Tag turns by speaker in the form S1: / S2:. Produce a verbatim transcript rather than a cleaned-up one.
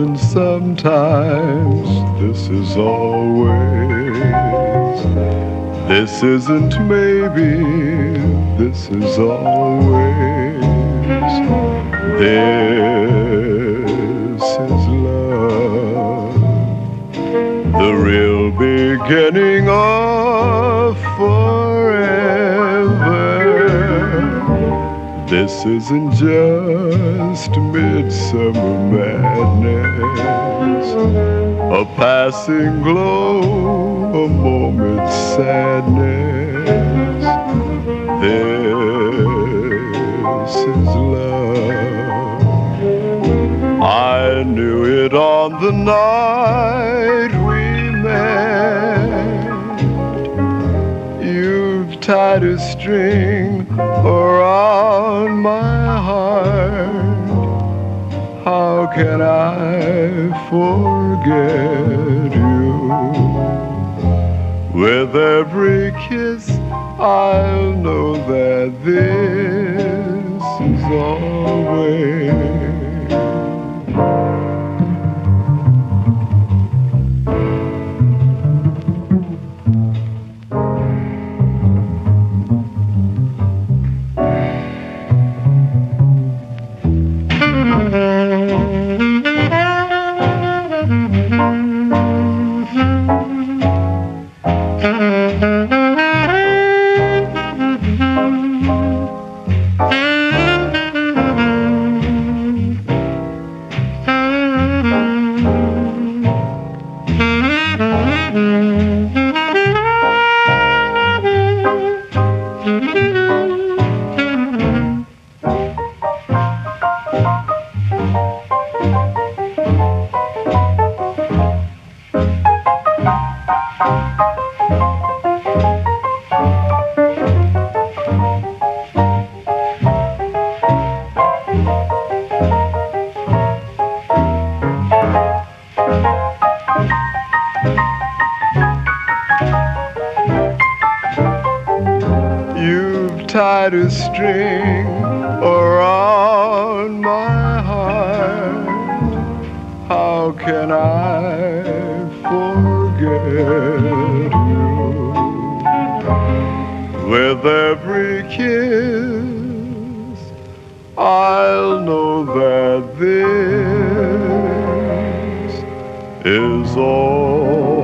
S1: isn't sometimes, this is always. This isn't maybe, this is always. This is love, the real beginning of forever. This isn't just midsummer madness, a passing glow, a moment's sadness. This is love. I knew it on the night we met. You've tied a string around my heart. How can I forget you? With every kiss I'll know that this is always. You've tied a string around my heart. How can I forget you? With every kiss I'll know that this is all.